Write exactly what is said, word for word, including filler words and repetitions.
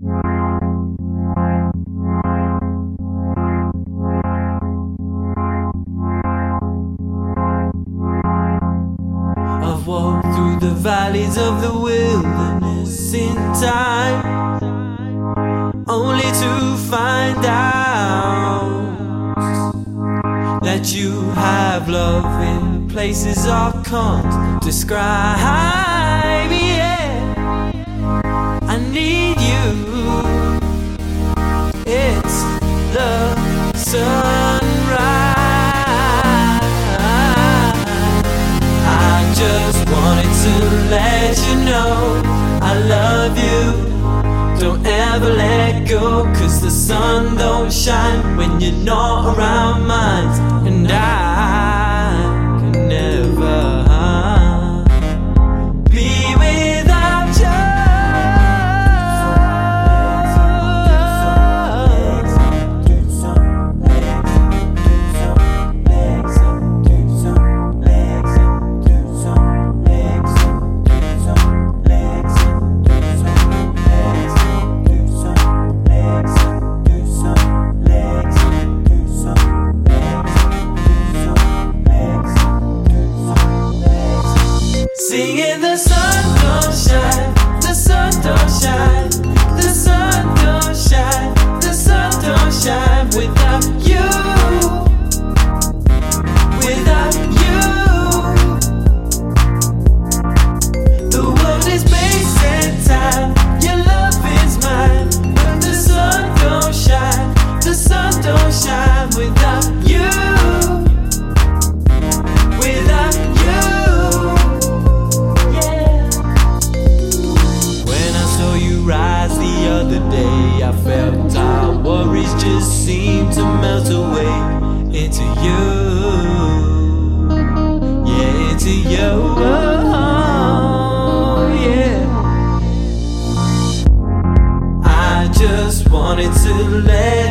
I've walked through the valleys of the wilderness in time, only to find out that you have love in places I can't describe. Yeah, I need you. It's the sunrise. I just wanted to let you know I love you. Don't ever let go, 'cause the sun don't shine when you're not around mine. And I can never be without you. Singing the sun don't shine, the sun don't shine, the sun don't shine, the sun don't shine without you, without you. The world is space and time, your love is mine, but the sun don't shine, the sun don't shine without you, without you. Rise the other day, I felt our worries just seemed to melt away into you, yeah, into you, oh, yeah. I just wanted to let